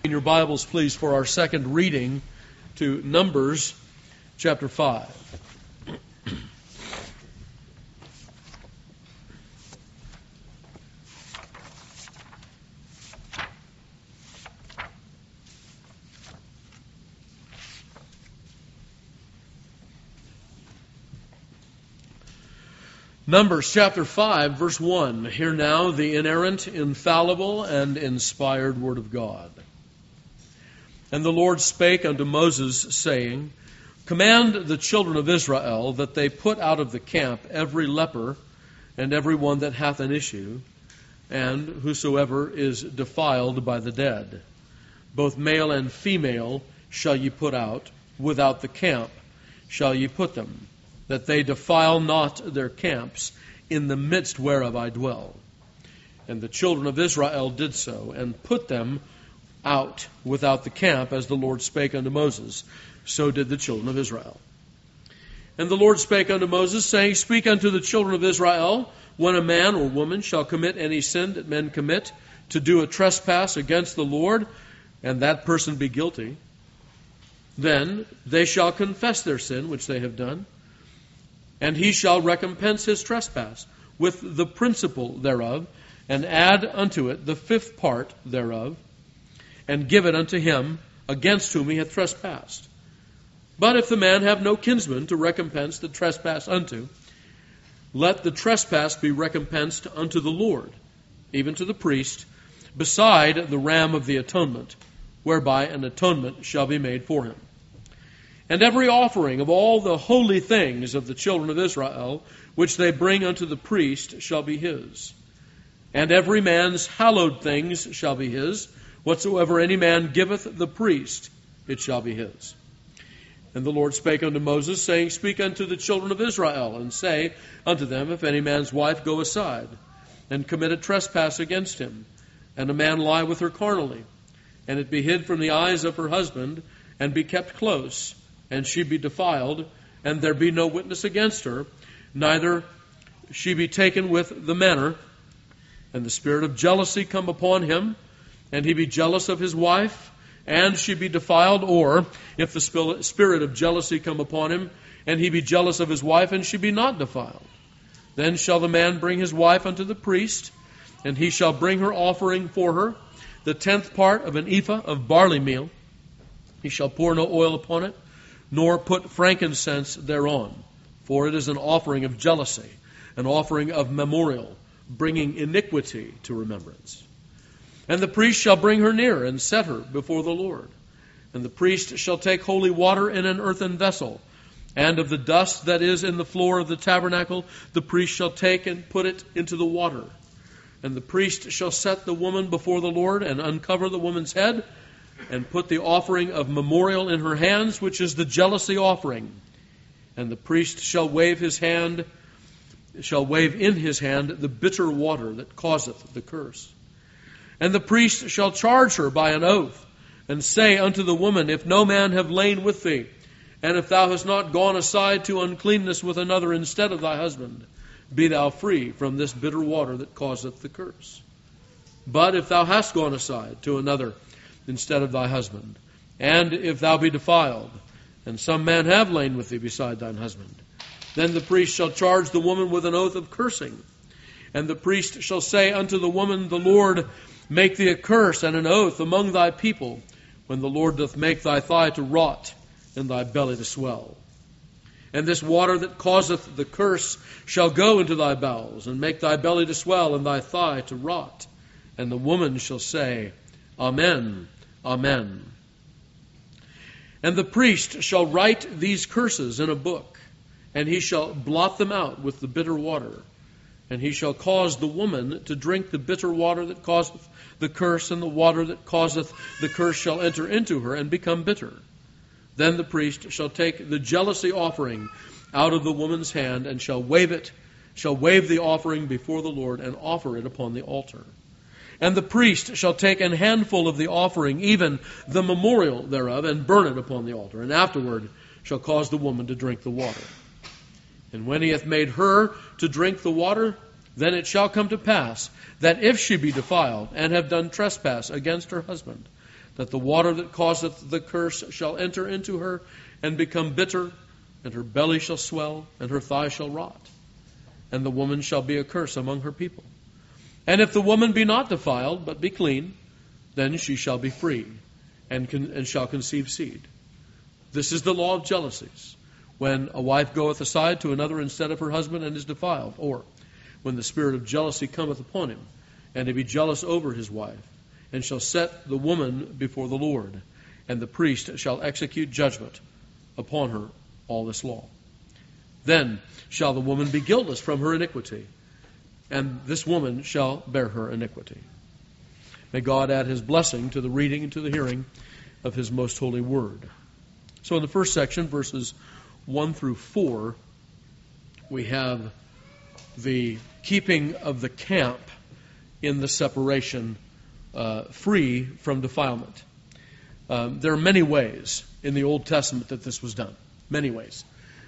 In your Bibles, please, for our second reading to Numbers chapter 5. Numbers chapter 5, verse 1. Hear now the inerrant, infallible, and inspired word of God. And the Lord spake unto Moses, saying, Command the children of Israel that they put out of the camp every leper and every one that hath an issue, and whosoever is defiled by the dead. Both male and female shall ye put out, without the camp shall ye put them, that they defile not their camps, in the midst whereof I dwell. And the children of Israel did so, and put them out without the camp, as the Lord spake unto Moses. So did the children of Israel. And the Lord spake unto Moses, saying, Speak unto the children of Israel, when a man or woman shall commit any sin that men commit, to do a trespass against the Lord, and that person be guilty, then they shall confess their sin which they have done, and he shall recompense his trespass with the principal thereof, and add unto it the fifth part thereof, and give it unto him against whom he hath trespassed. But if the man have no kinsman to recompense the trespass unto, let the trespass be recompensed unto the Lord, even to the priest, beside the ram of the atonement, whereby an atonement shall be made for him. And every offering of all the holy things of the children of Israel, which they bring unto the priest, shall be his. And every man's hallowed things shall be his. Whatsoever any man giveth the priest, it shall be his. And the Lord spake unto Moses, saying, Speak unto the children of Israel, and say unto them, If any man's wife go aside, and commit a trespass against him, and a man lie with her carnally, and it be hid from the eyes of her husband, and be kept close, and she be defiled, and there be no witness against her, neither she be taken with the manner, and the spirit of jealousy come upon him, and he be jealous of his wife, and she be defiled, or if the spirit of jealousy come upon him, and he be jealous of his wife, and she be not defiled, then shall the man bring his wife unto the priest, and he shall bring her offering for her, the 10th part of an ephah of barley meal. He shall pour no oil upon it, nor put frankincense thereon, for it is an offering of jealousy, an offering of memorial, bringing iniquity to remembrance. And the priest shall bring her near, and set her before the Lord. And the priest shall take holy water in an earthen vessel, and of the dust that is in the floor of the tabernacle the priest shall take and put it into the water. And the priest shall set the woman before the Lord, and uncover the woman's head, and put the offering of memorial in her hands, which is the jealousy offering. And the priest shall wave in his hand the bitter water that causeth the curse. And the priest shall charge her by an oath, and say unto the woman, If no man have lain with thee, and if thou hast not gone aside to uncleanness with another instead of thy husband, be thou free from this bitter water that causeth the curse. But if thou hast gone aside to another instead of thy husband, and if thou be defiled, and some man have lain with thee beside thine husband, then the priest shall charge the woman with an oath of cursing. And the priest shall say unto the woman, The Lord make thee a curse and an oath among thy people, when the Lord doth make thy thigh to rot, and thy belly to swell. And this water that causeth the curse shall go into thy bowels, and make thy belly to swell, and thy thigh to rot. And the woman shall say, Amen, Amen. And the priest shall write these curses in a book, and he shall blot them out with the bitter water. And he shall cause the woman to drink the bitter water that causeth the curse, and the water that causeth the curse shall enter into her and become bitter. Then the priest shall take the jealousy offering out of the woman's hand, and shall wave the offering before the Lord, and offer it upon the altar. And the priest shall take an handful of the offering, even the memorial thereof, and burn it upon the altar, and afterward shall cause the woman to drink the water. And when he hath made her to drink the water, then it shall come to pass that if she be defiled and have done trespass against her husband, that the water that causeth the curse shall enter into her and become bitter, and her belly shall swell, and her thigh shall rot. And the woman shall be a curse among her people. And if the woman be not defiled, but be clean, then she shall be free, and shall conceive seed. This is the law of jealousies, when a wife goeth aside to another instead of her husband, and is defiled, or when the spirit of jealousy cometh upon him, and he be jealous over his wife, and shall set the woman before the Lord, and the priest shall execute judgment upon her all this law. Then shall the woman be guiltless from her iniquity, and this woman shall bear her iniquity. May God add His blessing to the reading and to the hearing of His most holy word. So in the first section, verses 1 through 4, we have the keeping of the camp in the separation free from defilement. There are many ways in the Old Testament that this was done. Many ways.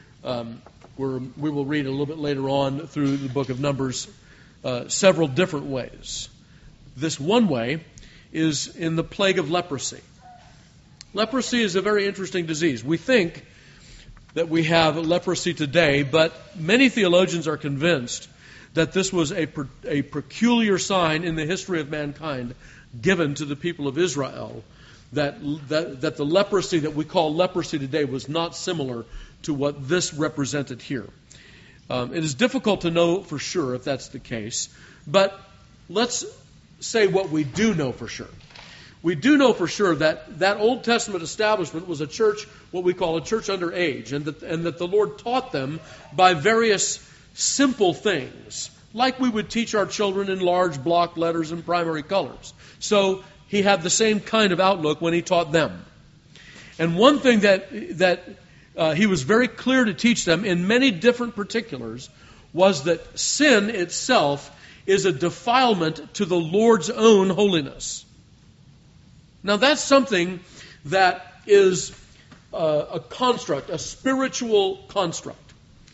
We will read a little bit later on through the book of Numbers several different ways. This one way is in the plague of leprosy. Leprosy is a very interesting disease. We think that we have leprosy today, but many theologians are convinced that this was a peculiar sign in the history of mankind given to the people of Israel, that the leprosy that we call leprosy today was not similar to what this represented here. It is difficult to know for sure if that's the case, but let's say what we do know for sure. We do know for sure that Old Testament establishment was a church, what we call a church under age, and that the Lord taught them by various simple things, like we would teach our children in large block letters and primary colors. So He had the same kind of outlook when He taught them. And one thing that He was very clear to teach them in many different particulars was that sin itself is a defilement to the Lord's own holiness. Now that's something that is a construct, a spiritual construct.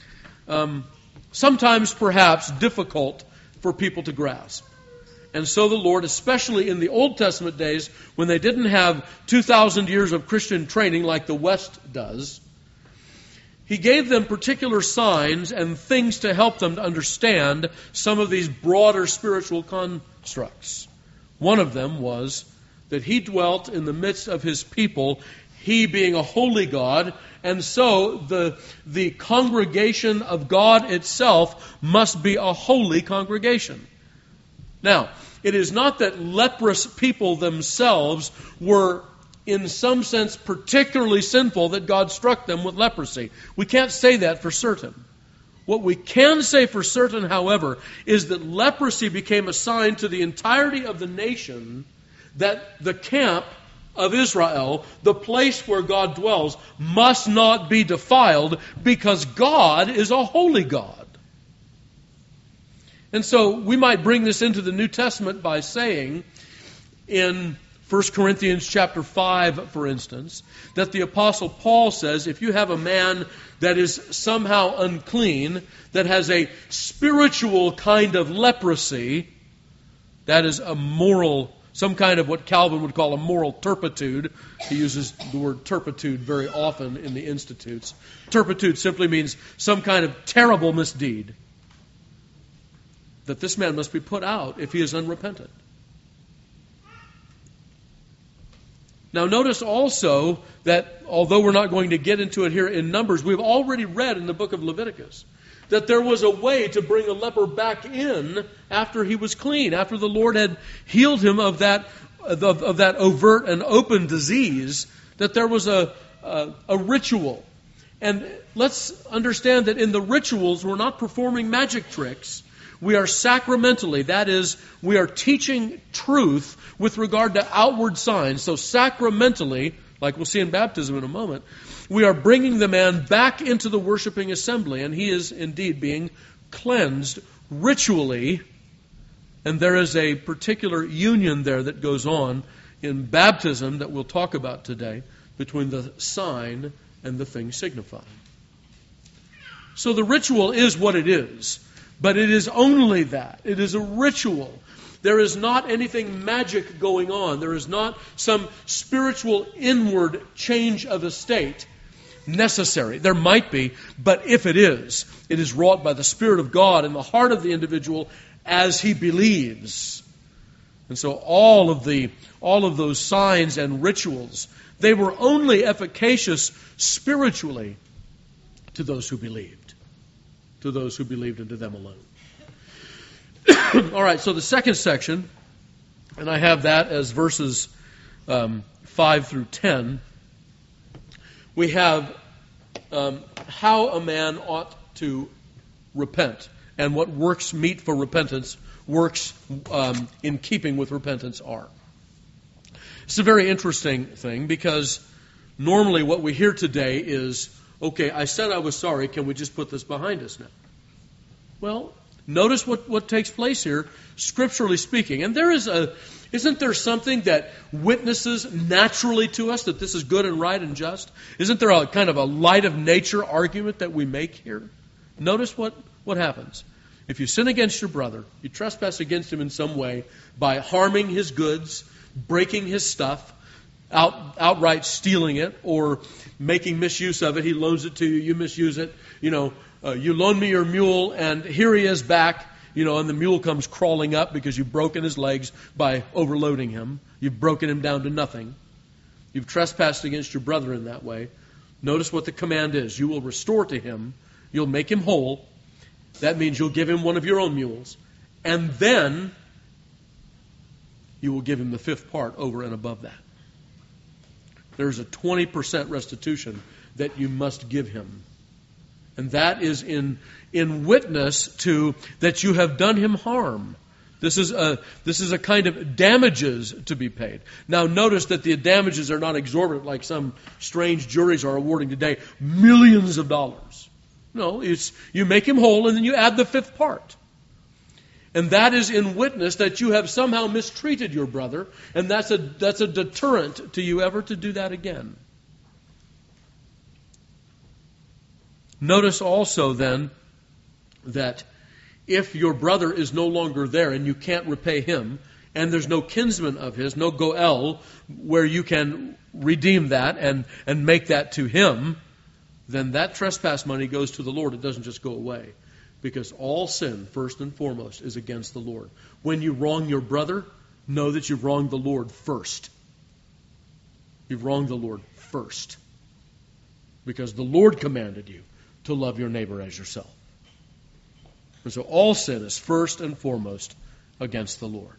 Sometimes perhaps difficult for people to grasp. And so the Lord, especially in the Old Testament days, when they didn't have 2,000 years of Christian training like the West does, He gave them particular signs and things to help them to understand some of these broader spiritual constructs. One of them was that He dwelt in the midst of His people, He being a holy God, and so the congregation of God itself must be a holy congregation. Now, it is not that leprous people themselves were in some sense particularly sinful that God struck them with leprosy. We can't say that for certain. What we can say for certain, however, is that leprosy became a sign to the entirety of the nation that the camp of Israel, the place where God dwells, must not be defiled because God is a holy God. And so we might bring this into the New Testament by saying in 1 Corinthians chapter 5, for instance, that the Apostle Paul says if you have a man that is somehow unclean, that has a spiritual kind of leprosy, that is a moral, some kind of what Calvin would call a moral turpitude. He uses the word turpitude very often in the Institutes. Turpitude simply means some kind of terrible misdeed. That this man must be put out if he is unrepentant. Now notice also that although we're not going to get into it here in Numbers, we've already read in the book of Leviticus that there was a way to bring a leper back in after he was clean, after the Lord had healed him of that overt and open disease, that there was a ritual. And let's understand that in the rituals we're not performing magic tricks. We are sacramentally, that is, we are teaching truth with regard to outward signs. So sacramentally, like we'll see in baptism in a moment, we are bringing the man back into the worshiping assembly, and he is indeed being cleansed ritually. And there is a particular union there that goes on in baptism that we'll talk about today between the sign and the thing signified. So the ritual is what it is. But it is only that. It is a ritual. There is not anything magic going on. There is not some spiritual inward change of estate necessary. There might be, but if it is wrought by the Spirit of God in the heart of the individual as he believes. And so all of those signs and rituals, they were only efficacious spiritually to those who believed. To those who believed, and to them alone. All right, so the second section, and I have that as verses 5 through 10. We have how a man ought to repent, and what works meet for repentance, works in keeping with repentance are. It's a very interesting thing, because normally what we hear today is, okay, I said I was sorry, can we just put this behind us now? Well, notice what takes place here, scripturally speaking. And isn't there something that witnesses naturally to us that this is good and right and just? Isn't there a kind of a light of nature argument that we make here? Notice what happens. If you sin against your brother, you trespass against him in some way by harming his goods, breaking his stuff, outright stealing it, or making misuse of it. He loans it to you, you misuse it. You loan me your mule, and here he is back, and the mule comes crawling up because you've broken his legs by overloading him. You've broken him down to nothing. You've trespassed against your brother in that way. Notice what the command is. You will restore to him. You'll make him whole. That means you'll give him one of your own mules. And then you will give him the fifth part over and above that. There's a 20% restitution that you must give him. And that is in witness to that you have done him harm. This is a kind of damages to be paid. Now notice that the damages are not exorbitant like some strange juries are awarding today, millions of dollars. No, you make him whole and then you add the fifth part. And that is in witness that you have somehow mistreated your brother, and that's a deterrent to you ever to do that again. Notice also then that if your brother is no longer there and you can't repay him, and there's no kinsman of his, no goel, where you can redeem that and make that to him, then that trespass money goes to the Lord. It doesn't just go away. Because all sin, first and foremost, is against the Lord. When you wrong your brother, know that you've wronged the Lord first. You've wronged the Lord first. Because the Lord commanded you to love your neighbor as yourself. And so all sin is first and foremost against the Lord.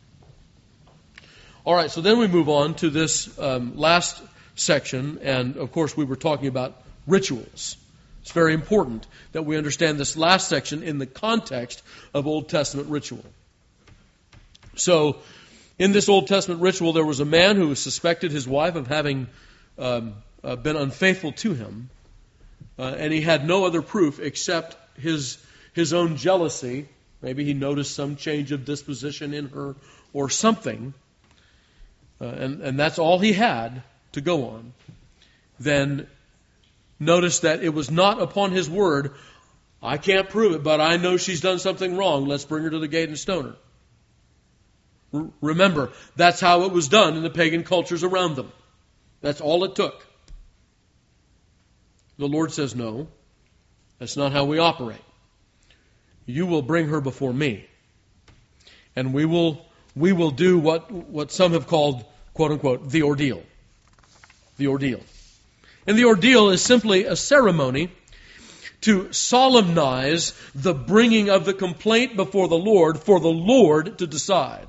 All right, so then we move on to this last section. And, of course, we were talking about rituals. It's very important that we understand this last section in the context of Old Testament ritual. So, in this Old Testament ritual, there was a man who suspected his wife of having been unfaithful to him, and he had no other proof except his own jealousy. Maybe he noticed some change of disposition in her or something, and that's all he had to go on. Then notice that it was not upon his word, I can't prove it, but I know she's done something wrong. Let's bring her to the gate and stone her. Remember, that's how it was done in the pagan cultures around them. That's all it took. The Lord says, no, that's not how we operate. You will bring her before me. And we will do what some have called, quote unquote, the ordeal. The ordeal. And the ordeal is simply a ceremony to solemnize the bringing of the complaint before the Lord for the Lord to decide.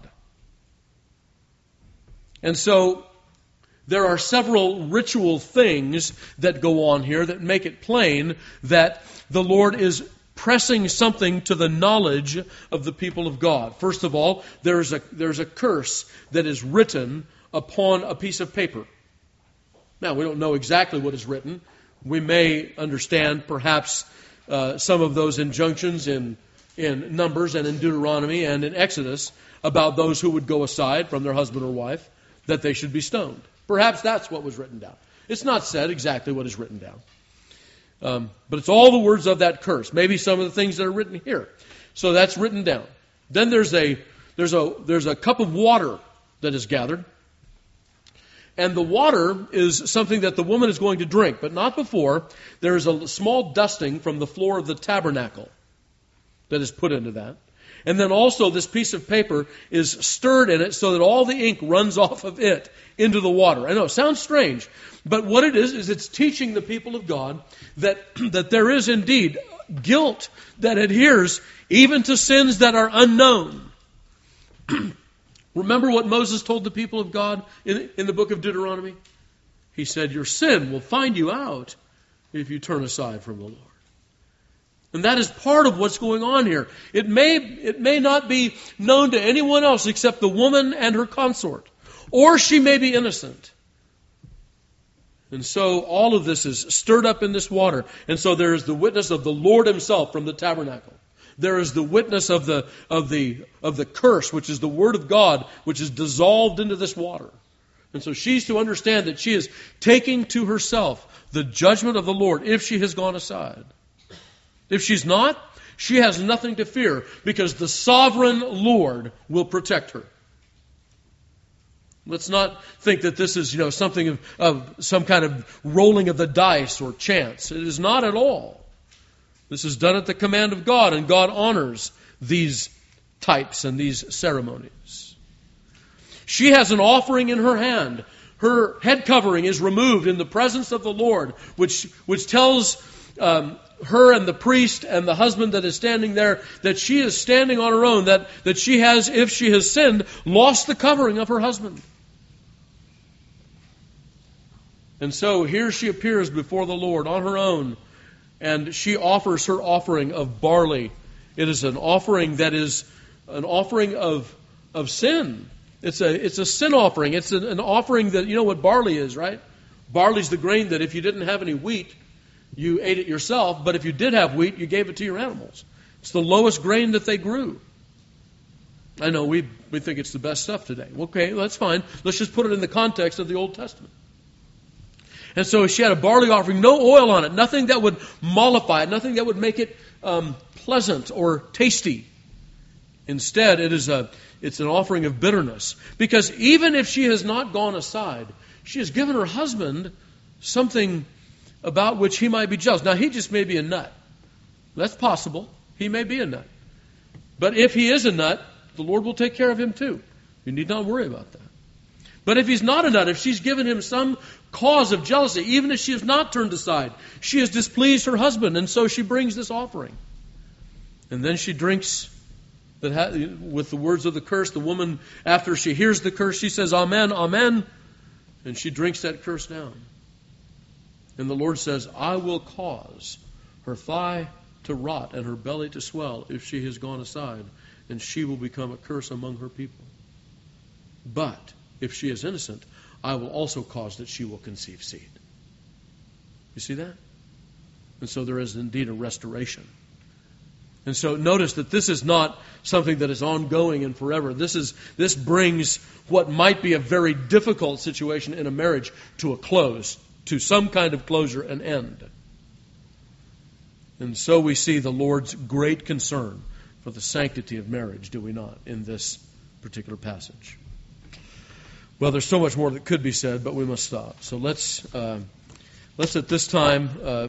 And so there are several ritual things that go on here that make it plain that the Lord is pressing something to the knowledge of the people of God. First of all, there's a curse that is written upon a piece of paper. Now, we don't know exactly what is written. We may understand perhaps some of those injunctions in Numbers and in Deuteronomy and in Exodus about those who would go aside from their husband or wife, that they should be stoned. Perhaps that's what was written down. It's not said exactly what is written down. But it's all the words of that curse. Maybe some of the things that are written here. So that's written down. Then there's a there's a cup of water that is gathered. And the water is something that the woman is going to drink, but not before. There is a small dusting from the floor of the tabernacle that is put into that. And then also this piece of paper is stirred in it so that all the ink runs off of it into the water. I know, it sounds strange, but what it is it's teaching the people of God that there is indeed guilt that adheres even to sins that are unknown. Remember what Moses told the people of God in the book of Deuteronomy? He said, your sin will find you out if you turn aside from the Lord. And that is part of what's going on here. It may not be known to anyone else except the woman and her consort. Or she may be innocent. And so all of this is stirred up in this water. And so there is the witness of the Lord himself from the tabernacle. There is the witness of the curse, which is the word of God, which is dissolved into this water. And so she's to understand that she is taking to herself the judgment of the Lord if she has gone aside. If she's not, she has nothing to fear because the sovereign Lord will protect her. Let's not think that this is, something of some kind of rolling of the dice or chance. It is not at all. This is done at the command of God, and God honors these types and these ceremonies. She has an offering in her hand. Her head covering is removed in the presence of the Lord, which tells her and the priest and the husband that is standing there that she is standing on her own, that she has, if she has sinned, lost the covering of her husband. And so here she appears before the Lord on her own, and she offers her offering of barley. It is an offering that is an offering of sin. It's a sin offering. It's an offering that, you know what barley is, right? Barley's the grain that if you didn't have any wheat, you ate it yourself, but if you did have wheat, you gave it to your animals. It's the lowest grain that they grew. I know we think it's the best stuff today. Okay, that's fine. Let's just put it in the context of the Old Testament. And so she had a barley offering, no oil on it, nothing that would mollify it, nothing that would make it pleasant or tasty. Instead, it's an offering of bitterness. Because even if she has not gone aside, she has given her husband something about which he might be jealous. Now, he just may be a nut. That's possible. He may be a nut. But if he is a nut, the Lord will take care of him too. You need not worry about that. But if he's not a nut, if she's given him some cause of jealousy, even if she has not turned aside, she has displeased her husband, and so she brings this offering. And then she drinks with the words of the curse. The woman, after she hears the curse, she says, Amen, Amen. And she drinks that curse down. And the Lord says, I will cause her thigh to rot and her belly to swell if she has gone aside, and she will become a curse among her people. But if she is innocent, I will also cause that she will conceive seed. You see that? And so there is indeed a restoration. And so notice that this is not something that is ongoing and forever. This brings what might be a very difficult situation in a marriage to a close, to some kind of closure and end. And so we see the Lord's great concern for the sanctity of marriage, do we not, in this particular passage? Well, there's so much more that could be said, but we must stop. So let's at this time